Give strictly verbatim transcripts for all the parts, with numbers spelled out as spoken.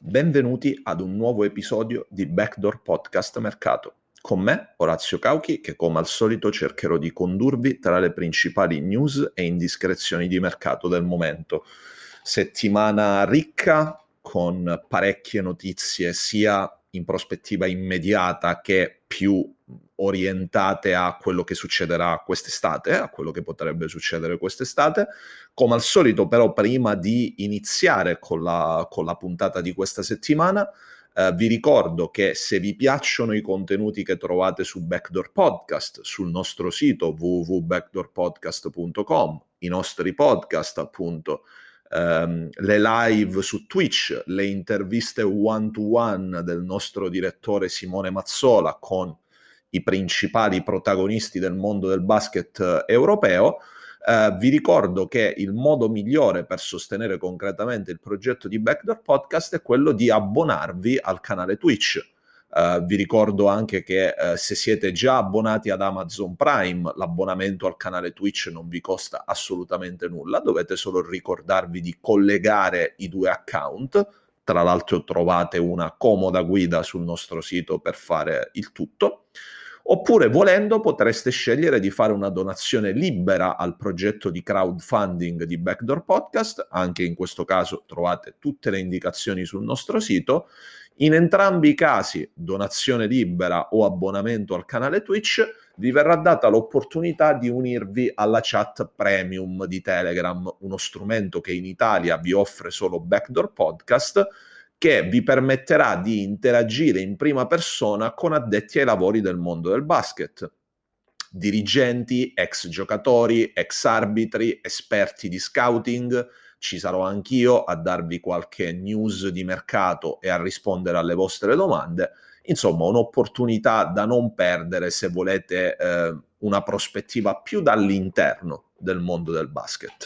Benvenuti ad un nuovo episodio di Backdoor Podcast Mercato. Con me, Orazio Cauchi, che come al solito cercherò di condurvi tra le principali news e indiscrezioni di mercato del momento. Settimana ricca, con parecchie notizie sia in prospettiva immediata che più orientate a quello che succederà quest'estate, a quello che potrebbe succedere quest'estate. Come al solito, però, prima di iniziare con la, con la puntata di questa settimana, eh, vi ricordo che se vi piacciono i contenuti che trovate su Backdoor Podcast, sul nostro sito w w w punto backdoor podcast punto com, i nostri podcast, appunto, ehm, le live su Twitch, le interviste one-to-one del nostro direttore Simone Mazzola con i principali protagonisti del mondo del basket europeo, Uh, vi ricordo che il modo migliore per sostenere concretamente il progetto di Backdoor Podcast è quello di abbonarvi al canale Twitch. Uh, vi ricordo anche che uh, se siete già abbonati ad Amazon Prime, l'abbonamento al canale Twitch non vi costa assolutamente nulla, dovete solo ricordarvi di collegare i due account. Tra l'altro trovate una comoda guida sul nostro sito per fare il tutto. Oppure, volendo, potreste scegliere di fare una donazione libera al progetto di crowdfunding di Backdoor Podcast. Anche in questo caso trovate tutte le indicazioni sul nostro sito. In entrambi i casi, donazione libera o abbonamento al canale Twitch, vi verrà data l'opportunità di unirvi alla chat premium di Telegram, uno strumento che in Italia vi offre solo Backdoor Podcast, che vi permetterà di interagire in prima persona con addetti ai lavori del mondo del basket, dirigenti, ex giocatori, ex arbitri, esperti di scouting. Ci sarò anch'io a darvi qualche news di mercato e a rispondere alle vostre domande. Insomma, un'opportunità da non perdere se volete eh, una prospettiva più dall'interno del mondo del basket.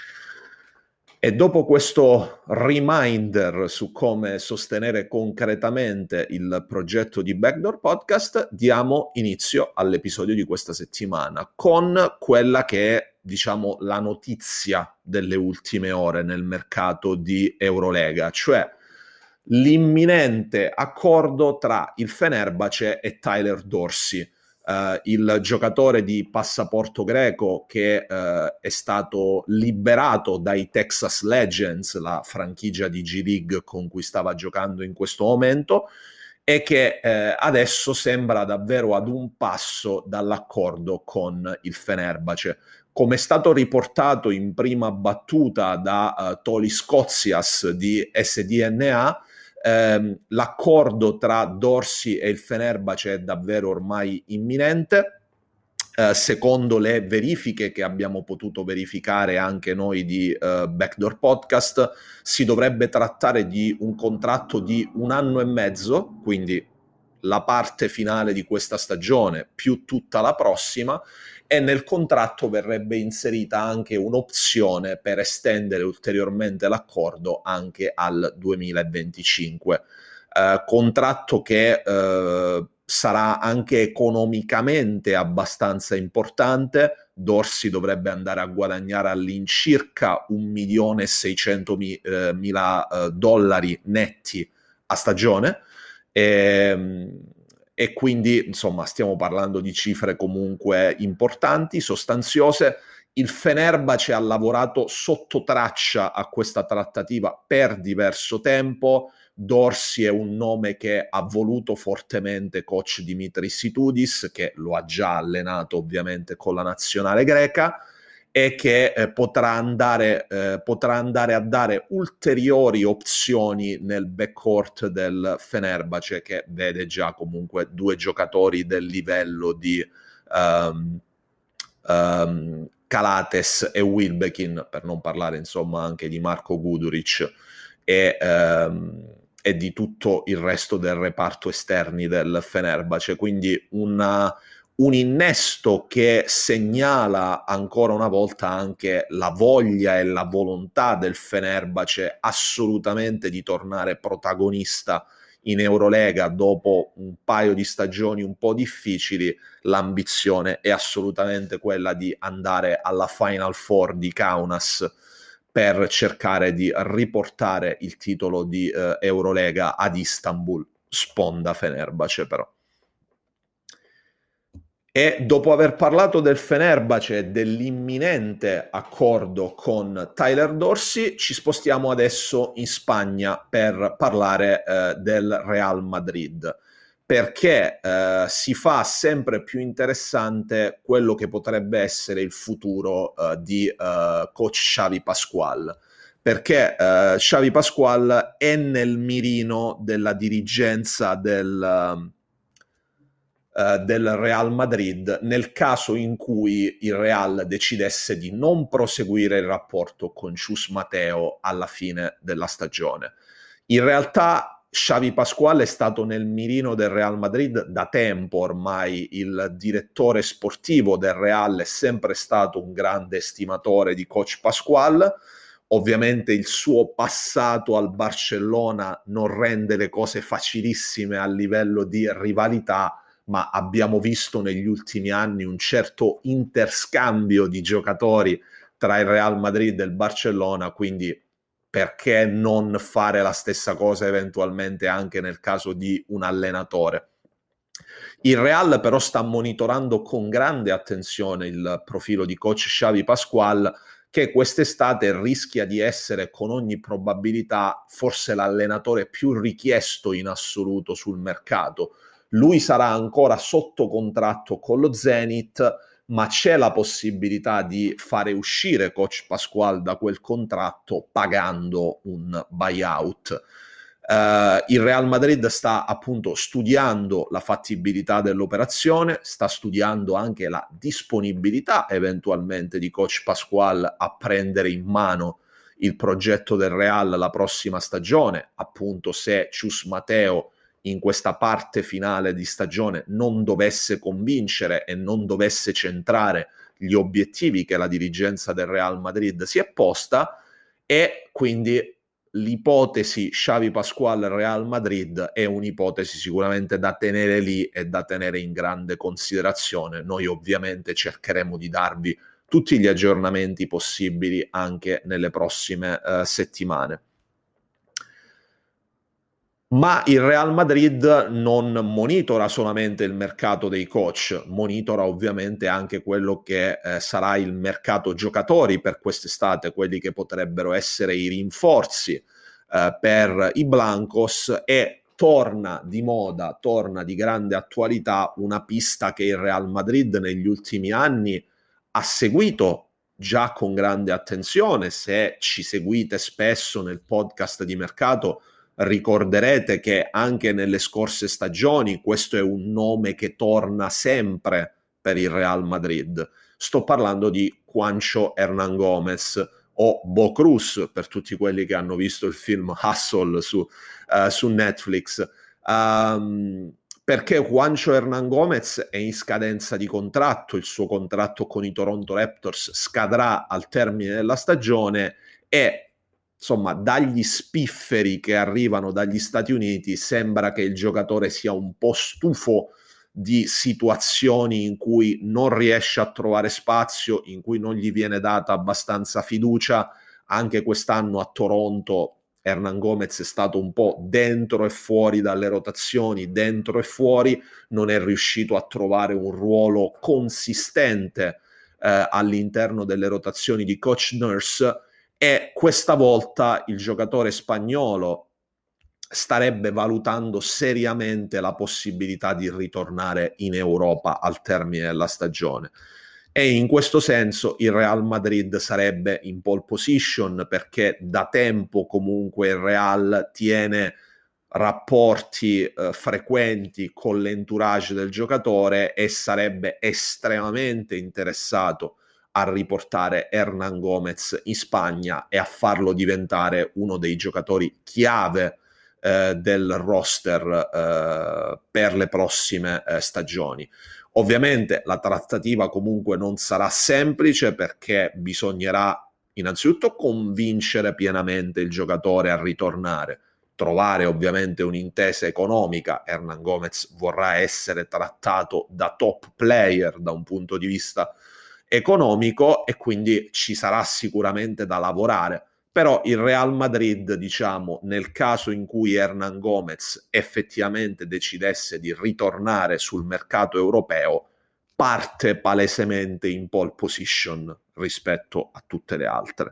E dopo questo reminder su come sostenere concretamente il progetto di Backdoor Podcast, diamo inizio all'episodio di questa settimana con quella che è, diciamo, la notizia delle ultime ore nel mercato di Eurolega, cioè l'imminente accordo tra il Fenerbahce e Tyler Dorsey. Uh, il giocatore di passaporto greco che uh, è stato liberato dai Texas Legends, la franchigia di G League con cui stava giocando in questo momento, e che uh, adesso sembra davvero ad un passo dall'accordo con il Fenerbahce. Come è stato riportato in prima battuta da uh, Toli Scozias di S D N A, ehm, l'accordo tra Dorsey e il Fenerbahce è davvero ormai imminente. Eh, secondo le verifiche che abbiamo potuto verificare anche noi di eh, Backdoor Podcast, si dovrebbe trattare di un contratto di un anno e mezzo, quindi la parte finale di questa stagione più tutta la prossima, e nel contratto verrebbe inserita anche un'opzione per estendere ulteriormente l'accordo anche al duemilaventicinque. Eh, contratto che eh, sarà anche economicamente abbastanza importante. Dorsey dovrebbe andare a guadagnare all'incirca un milione e seicentomila eh, dollari netti a stagione. E, e quindi, insomma, stiamo parlando di cifre comunque importanti, sostanziose. Il Fenerbahce ha lavorato sotto traccia a questa trattativa per diverso tempo. Dorsey è un nome che ha voluto fortemente coach Dimitris Itoudis, che lo ha già allenato ovviamente con la nazionale greca, e che eh, potrà andare, eh, potrà andare a dare ulteriori opzioni nel backcourt del Fenerbahce, che vede già comunque due giocatori del livello di um, um, Calates e Wilbekin, per non parlare insomma anche di Marko Guduric e, um, e di tutto il resto del reparto esterni del Fenerbahce. Quindi una un innesto che segnala ancora una volta anche la voglia e la volontà del Fenerbahce assolutamente di tornare protagonista in Eurolega dopo un paio di stagioni un po' difficili. L'ambizione è assolutamente quella di andare alla Final Four di Kaunas per cercare di riportare il titolo di uh, Eurolega ad Istanbul, sponda Fenerbahce però. E dopo aver parlato del Fenerbahce e dell'imminente accordo con Tyler Dorsey, ci spostiamo adesso in Spagna per parlare eh, del Real Madrid, perché eh, si fa sempre più interessante quello che potrebbe essere il futuro eh, di eh, coach Xavi Pascual, perché eh, Xavi Pascual è nel mirino della dirigenza del... Uh, del Real Madrid nel caso in cui il Real decidesse di non proseguire il rapporto con Chus Mateo alla fine della stagione. In realtà Xavi Pascual è stato nel mirino del Real Madrid da tempo ormai, il direttore sportivo del Real è sempre stato un grande estimatore di coach Pascual. Ovviamente il suo passato al Barcellona non rende le cose facilissime a livello di rivalità, ma abbiamo visto negli ultimi anni un certo interscambio di giocatori tra il Real Madrid e il Barcellona, quindi perché non fare la stessa cosa eventualmente anche nel caso di un allenatore? Il Real però sta monitorando con grande attenzione il profilo di coach Xavi Pascual, che quest'estate rischia di essere con ogni probabilità forse l'allenatore più richiesto in assoluto sul mercato. Lui sarà ancora sotto contratto con lo Zenit, ma c'è la possibilità di fare uscire coach Pascual da quel contratto pagando un buyout. Uh, il Real Madrid sta appunto studiando la fattibilità dell'operazione, sta studiando anche la disponibilità eventualmente di coach Pascual a prendere in mano il progetto del Real la prossima stagione, appunto se Chus Mateo in questa parte finale di stagione non dovesse convincere e non dovesse centrare gli obiettivi che la dirigenza del Real Madrid si è posta, e quindi l'ipotesi Xavi Pascual Real Madrid è un'ipotesi sicuramente da tenere lì e da tenere in grande considerazione. Noi ovviamente cercheremo di darvi tutti gli aggiornamenti possibili anche nelle prossime uh, settimane. Ma il Real Madrid non monitora solamente il mercato dei coach, monitora ovviamente anche quello che eh, sarà il mercato giocatori per quest'estate, quelli che potrebbero essere i rinforzi eh, per i Blancos, e torna di moda, torna di grande attualità una pista che il Real Madrid negli ultimi anni ha seguito già con grande attenzione. Se ci seguite spesso nel podcast di mercato, ricorderete che anche nelle scorse stagioni questo è un nome che torna sempre per il Real Madrid. Sto parlando di Juancho Hernán Gómez, o Bo Cruz per tutti quelli che hanno visto il film Hustle su, uh, su Netflix. Um, perché Juancho Hernán Gómez è in scadenza di contratto, il suo contratto con i Toronto Raptors scadrà al termine della stagione e insomma, dagli spifferi che arrivano dagli Stati Uniti sembra che il giocatore sia un po' stufo di situazioni in cui non riesce a trovare spazio, in cui non gli viene data abbastanza fiducia. Anche quest'anno a Toronto Hernán Gómez è stato un po' dentro e fuori dalle rotazioni, dentro e fuori, non è riuscito a trovare un ruolo consistente eh, all'interno delle rotazioni di Coach Nurse. E questa volta il giocatore spagnolo starebbe valutando seriamente la possibilità di ritornare in Europa al termine della stagione. E in questo senso il Real Madrid sarebbe in pole position, perché da tempo comunque il Real tiene rapporti eh, frequenti con l'entourage del giocatore e sarebbe estremamente interessato a riportare Hernán Gómez in Spagna e a farlo diventare uno dei giocatori chiave eh, del roster eh, per le prossime eh, stagioni. Ovviamente la trattativa comunque non sarà semplice, perché bisognerà innanzitutto convincere pienamente il giocatore a ritornare, trovare ovviamente un'intesa economica. Hernán Gómez vorrà essere trattato da top player da un punto di vista economico e quindi ci sarà sicuramente da lavorare. Però il Real Madrid, diciamo, nel caso in cui Hernan Gomez effettivamente decidesse di ritornare sul mercato europeo, parte palesemente in pole position rispetto a tutte le altre.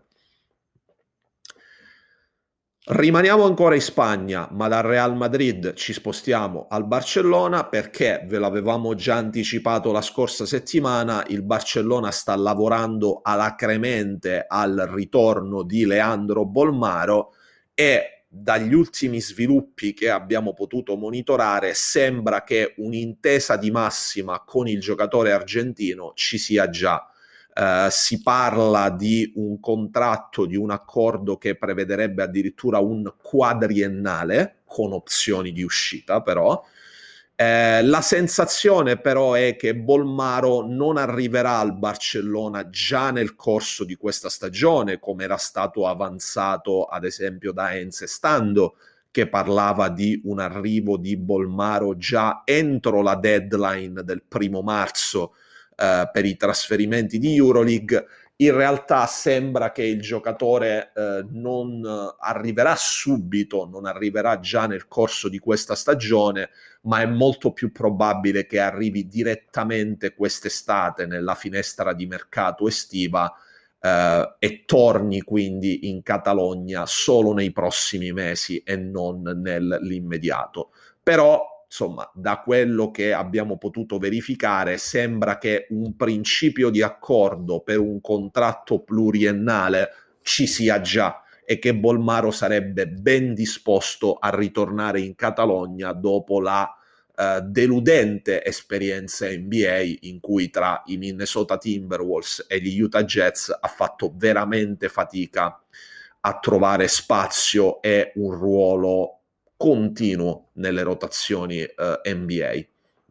Rimaniamo ancora in Spagna, ma dal Real Madrid ci spostiamo al Barcellona perché, ve l'avevamo già anticipato la scorsa settimana, il Barcellona sta lavorando alacremente al ritorno di Leandro Bolmaro e dagli ultimi sviluppi che abbiamo potuto monitorare sembra che un'intesa di massima con il giocatore argentino ci sia già. Uh, si parla di un contratto, di un accordo che prevederebbe addirittura un quadriennale con opzioni di uscita, però eh, la sensazione però è che Bolmaro non arriverà al Barcellona già nel corso di questa stagione, come era stato avanzato ad esempio da Enze Stando, che parlava di un arrivo di Bolmaro già entro la deadline del primo marzo Uh, per i trasferimenti di Euroleague. In realtà sembra che il giocatore uh, non uh, arriverà subito, non arriverà già nel corso di questa stagione, ma è molto più probabile che arrivi direttamente quest'estate nella finestra di mercato estiva uh, e torni quindi in Catalogna solo nei prossimi mesi e non nell'immediato. Però insomma, da quello che abbiamo potuto verificare, sembra che un principio di accordo per un contratto pluriennale ci sia già e che Bolmaro sarebbe ben disposto a ritornare in Catalogna dopo la uh, deludente esperienza N B A in cui tra i Minnesota Timberwolves e gli Utah Jazz ha fatto veramente fatica a trovare spazio e un ruolo continuo nelle rotazioni uh, N B A.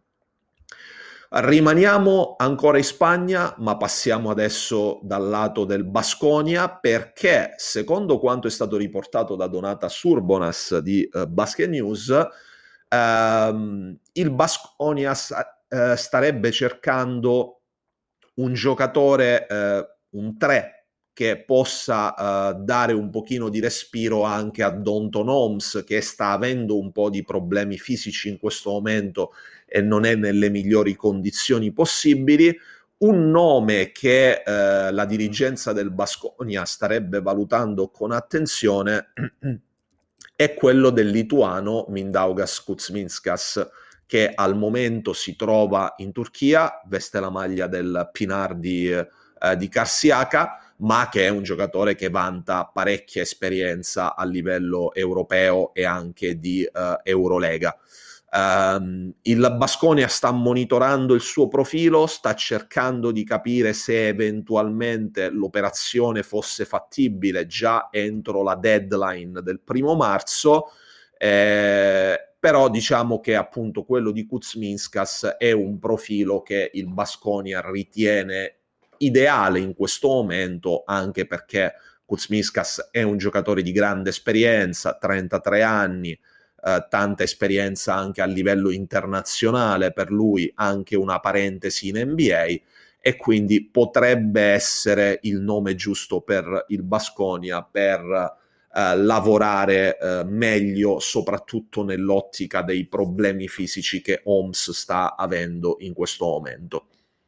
Rimaniamo ancora in Spagna, ma passiamo adesso dal lato del Baskonia perché, secondo quanto è stato riportato da Donata Surbonas di uh, Basket News, ehm, il Baskonia uh, starebbe cercando un giocatore, uh, un tre, che possa uh, dare un pochino di respiro anche a Donton Holmes, che sta avendo un po' di problemi fisici in questo momento e non è nelle migliori condizioni possibili. Un nome che uh, la dirigenza del Baskonia starebbe valutando con attenzione è quello del lituano Mindaugas Kuzminskas, che al momento si trova in Turchia, veste la maglia del Pinar di, uh, di Karsiaka, ma che è un giocatore che vanta parecchia esperienza a livello europeo e anche di uh, Eurolega. Um, il Baskonia sta monitorando il suo profilo, sta cercando di capire se eventualmente l'operazione fosse fattibile già entro la deadline del primo marzo, eh, però diciamo che appunto quello di Kuzminskas è un profilo che il Baskonia ritiene ideale in questo momento, anche perché Kuzminskas è un giocatore di grande esperienza, trentatré anni, eh, tanta esperienza anche a livello internazionale, per lui anche una parentesi in N B A, e quindi potrebbe essere il nome giusto per il Baskonia per eh, lavorare eh, meglio, soprattutto nell'ottica dei problemi fisici che Holmes sta avendo in questo momento.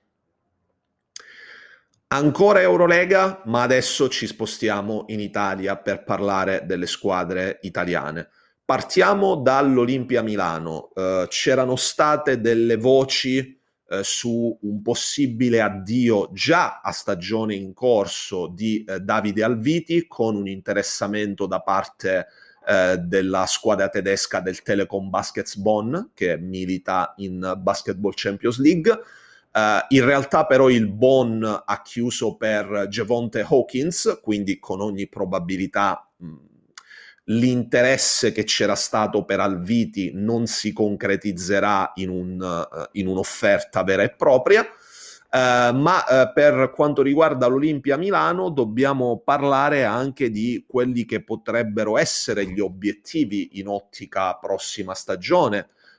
Ancora Eurolega, ma adesso ci spostiamo in Italia per parlare delle squadre italiane. Partiamo dall'Olimpia Milano. Uh, c'erano state delle voci uh, su un possibile addio già a stagione in corso di uh, Davide Alviti, con un interessamento da parte uh, della squadra tedesca del Telekom Baskets Bonn, che milita in Basketball Champions League. Uh, in realtà però il Bonn ha chiuso per Javonte Hawkins, quindi con ogni probabilità mh, l'interesse che c'era stato per Alviti non si concretizzerà in, un, uh, in un'offerta vera e propria, uh, ma uh, per quanto riguarda l'Olimpia Milano dobbiamo parlare anche di quelli che potrebbero essere gli obiettivi in ottica prossima stagione.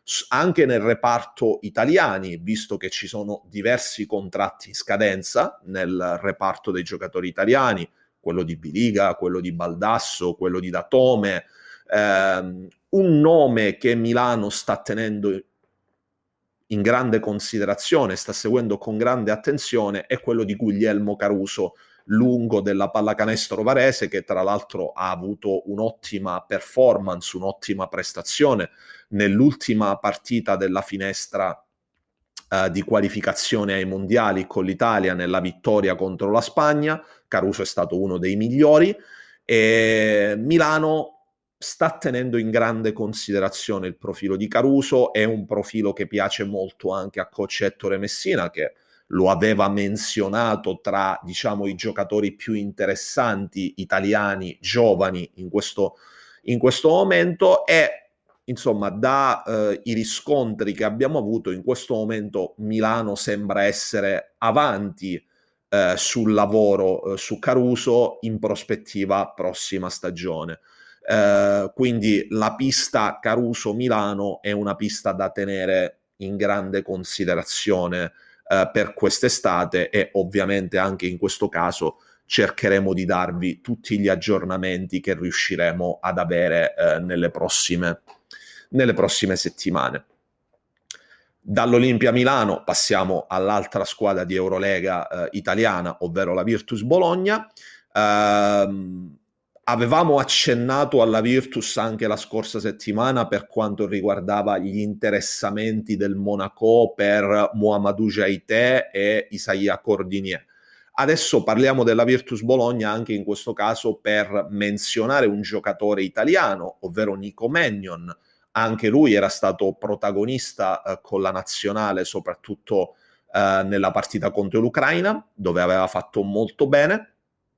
anche nel reparto italiani, visto che ci sono diversi contratti in scadenza nel reparto dei giocatori italiani, quello di Biliga, quello di Baldasso, quello di Datome. Eh, un nome che Milano sta tenendo in grande considerazione, sta seguendo con grande attenzione, è quello di Guglielmo Caruso, lungo della pallacanestro varese, che tra l'altro ha avuto un'ottima performance, un'ottima prestazione nell'ultima partita della finestra eh, di qualificazione ai mondiali con l'Italia, nella vittoria contro la Spagna. Caruso è stato uno dei migliori e Milano sta tenendo in grande considerazione il profilo di Caruso. È un profilo che piace molto anche a coach Ettore Messina, che lo aveva menzionato tra, diciamo, i giocatori più interessanti italiani giovani in questo, in questo momento. E insomma, da eh, i riscontri che abbiamo avuto in questo momento, Milano sembra essere avanti eh, sul lavoro eh, su Caruso in prospettiva prossima stagione. Uh, quindi la pista Caruso-Milano è una pista da tenere in grande considerazione uh, per quest'estate, e ovviamente anche in questo caso cercheremo di darvi tutti gli aggiornamenti che riusciremo ad avere uh, nelle prossime, nelle prossime settimane. Dall'Olimpia Milano passiamo all'altra squadra di Eurolega uh, italiana, ovvero la Virtus Bologna. Uh, Avevamo accennato alla Virtus anche la scorsa settimana per quanto riguardava gli interessamenti del Monaco per Mouhamadou Jaité e Isaiah Cordinier. Adesso parliamo della Virtus Bologna anche in questo caso per menzionare un giocatore italiano, ovvero Nico Mannion. Anche lui era stato protagonista eh, con la nazionale, soprattutto eh, nella partita contro l'Ucraina, dove aveva fatto molto bene.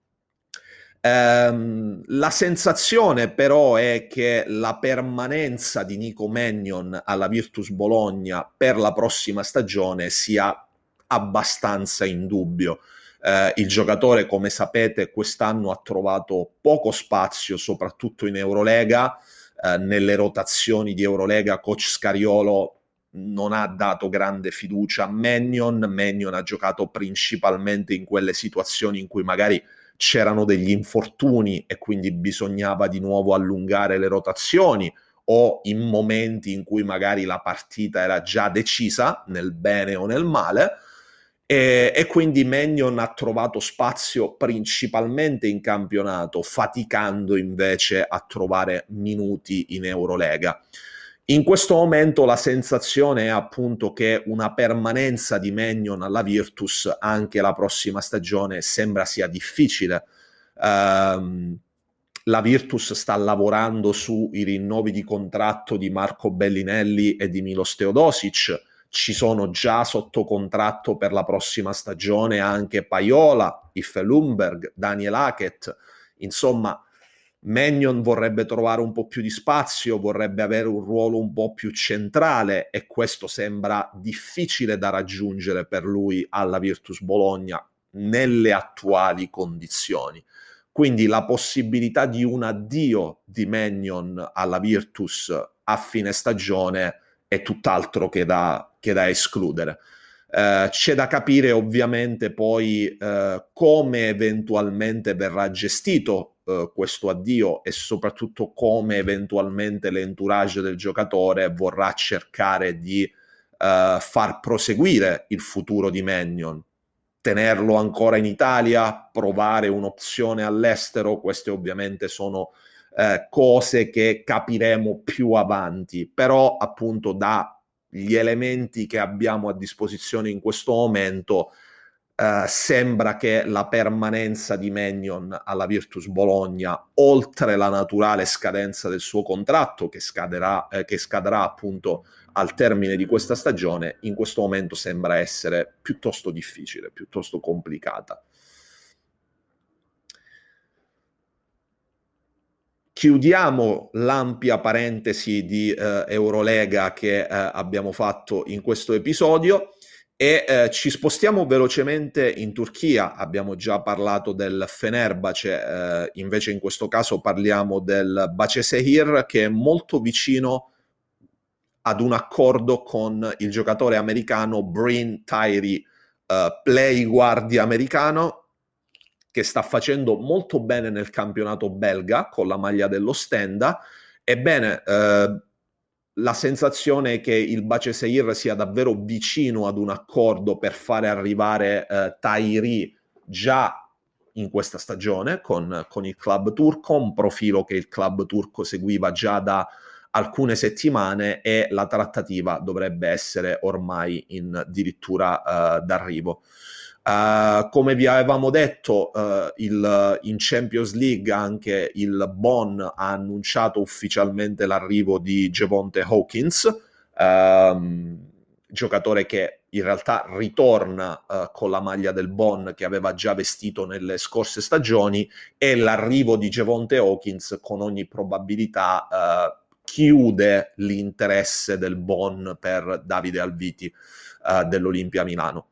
Um, la sensazione però è che la permanenza di Nico Mannion alla Virtus Bologna per la prossima stagione sia abbastanza in dubbio. Uh, il giocatore, come sapete, quest'anno ha trovato poco spazio, soprattutto in Eurolega. Uh, nelle rotazioni di Eurolega coach Scariolo non ha dato grande fiducia a Mannion. Mannion ha giocato principalmente in quelle situazioni in cui magari c'erano degli infortuni e quindi bisognava di nuovo allungare le rotazioni, o in momenti in cui magari la partita era già decisa nel bene o nel male, e, e quindi Mannion ha trovato spazio principalmente in campionato, faticando invece a trovare minuti in Eurolega. In questo momento la sensazione è appunto che una permanenza di Mannion alla Virtus anche la prossima stagione sembra sia difficile. Uh, la Virtus sta lavorando sui rinnovi di contratto di Marco Bellinelli e di Milos Teodosic. Ci sono già sotto contratto per la prossima stagione anche Paiola, Iffe Lundberg, Daniel Hackett. Insomma, Mannion vorrebbe trovare un po' più di spazio, vorrebbe avere un ruolo un po' più centrale, e questo sembra difficile da raggiungere per lui alla Virtus Bologna nelle attuali condizioni. Quindi la possibilità di un addio di Mannion alla Virtus a fine stagione è tutt'altro che da, che da escludere. Uh, c'è da capire ovviamente poi uh, come eventualmente verrà gestito uh, questo addio, e soprattutto come eventualmente l'entourage del giocatore vorrà cercare di uh, far proseguire il futuro di Mannion. Tenerlo ancora in Italia, provare un'opzione all'estero, queste ovviamente sono uh, cose che capiremo più avanti, però appunto da gli elementi che abbiamo a disposizione in questo momento, eh, sembra che la permanenza di Mannion alla Virtus Bologna, oltre la naturale scadenza del suo contratto che scaderà, eh, che scadrà appunto al termine di questa stagione, in questo momento sembra essere piuttosto difficile, piuttosto complicata. Chiudiamo l'ampia parentesi di eh, Eurolega che eh, abbiamo fatto in questo episodio e eh, ci spostiamo velocemente in Turchia. Abbiamo già parlato del Fenerbahce, eh, invece in questo caso parliamo del Başakşehir, che è molto vicino ad un accordo con il giocatore americano Bryn Tyree, uh, play guardia americano, che sta facendo molto bene nel campionato belga con la maglia dell'Ostenda. Ebbene, eh, la sensazione è che il Başakşehir sia davvero vicino ad un accordo per fare arrivare eh, Tyree già in questa stagione con, con il club turco, un profilo che il club turco seguiva già da alcune settimane, e la trattativa dovrebbe essere ormai in addirittura uh, d'arrivo. Uh, come vi avevamo detto, uh, il, in Champions League anche il Bonn ha annunciato ufficialmente l'arrivo di Javonte Hawkins, um, giocatore che in realtà ritorna uh, con la maglia del Bonn che aveva già vestito nelle scorse stagioni, e l'arrivo di Javonte Hawkins con ogni probabilità uh, chiude l'interesse del Bonn per Davide Alviti uh, dell'Olimpia Milano.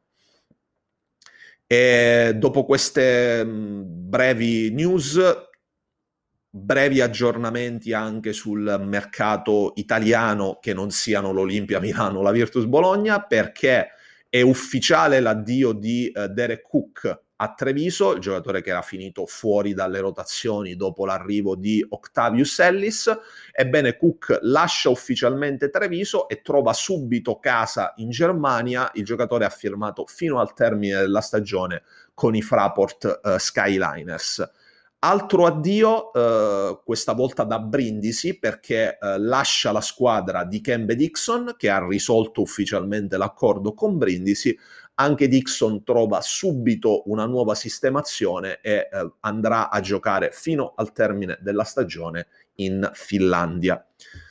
E dopo queste mh, brevi news, brevi aggiornamenti anche sul mercato italiano che non siano l'Olimpia Milano o la Virtus Bologna, perché è ufficiale l'addio di uh, Derek Cook a Treviso, il giocatore che era finito fuori dalle rotazioni dopo l'arrivo di Octavius Ellis. Ebbene, Cook lascia ufficialmente Treviso e trova subito casa in Germania. Il giocatore ha firmato fino al termine della stagione con i Fraport uh, Skyliners. Altro addio, uh, questa volta da Brindisi, perché uh, lascia la squadra di Kembe Dixon, che ha risolto ufficialmente l'accordo con Brindisi. Anche Dixon trova subito una nuova sistemazione e uh, andrà a giocare fino al termine della stagione in Finlandia.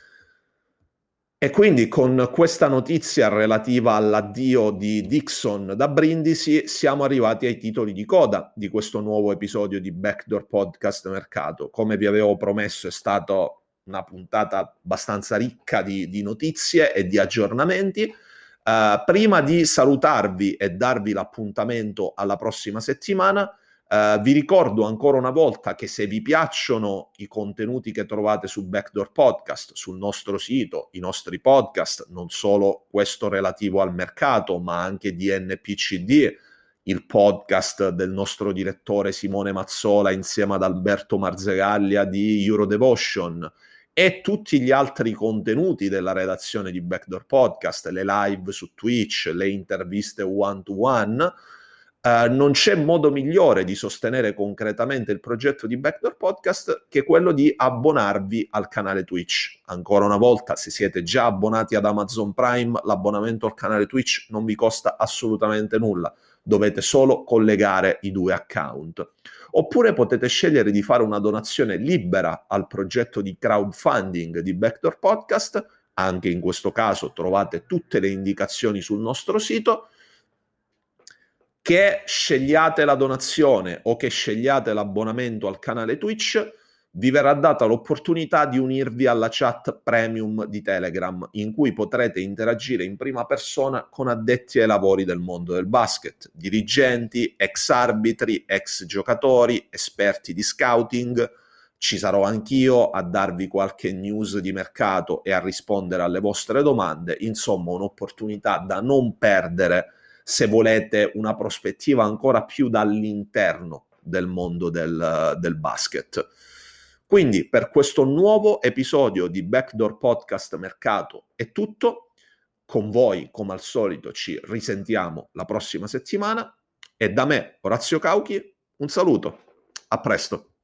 E quindi con questa notizia relativa all'addio di Dixon da Brindisi siamo arrivati ai titoli di coda di questo nuovo episodio di Backdoor Podcast Mercato. Come vi avevo promesso, è stata una puntata abbastanza ricca di, di notizie e di aggiornamenti. Uh, prima di salutarvi e darvi l'appuntamento alla prossima settimana, Uh, vi ricordo ancora una volta che se vi piacciono i contenuti che trovate su Backdoor Podcast, sul nostro sito, i nostri podcast, non solo questo relativo al mercato, ma anche di N P C D, il podcast del nostro direttore Simone Mazzola insieme ad Alberto Marzegaglia di Eurodevotion, e tutti gli altri contenuti della redazione di Backdoor Podcast, le live su Twitch, le interviste one to one, Uh, non c'è modo migliore di sostenere concretamente il progetto di Backdoor Podcast che quello di abbonarvi al canale Twitch. Ancora una volta, se siete già abbonati ad Amazon Prime, l'abbonamento al canale Twitch non vi costa assolutamente nulla, dovete solo collegare i due account. Oppure potete scegliere di fare una donazione libera al progetto di crowdfunding di Backdoor Podcast. Anche in questo caso trovate tutte le indicazioni sul nostro sito. Che scegliate la donazione o che scegliate l'abbonamento al canale Twitch, vi verrà data l'opportunità di unirvi alla chat premium di Telegram, in cui potrete interagire in prima persona con addetti ai lavori del mondo del basket, dirigenti, ex arbitri, ex giocatori, esperti di scouting. Ci sarò anch'io a darvi qualche news di mercato e a rispondere alle vostre domande. Insomma, un'opportunità da non perdere se volete una prospettiva ancora più dall'interno del mondo del, del basket. Quindi per questo nuovo episodio di Backdoor Podcast Mercato è tutto. Con voi, come al solito, ci risentiamo la prossima settimana, e da me, Orazio Cauchi, un saluto. A presto.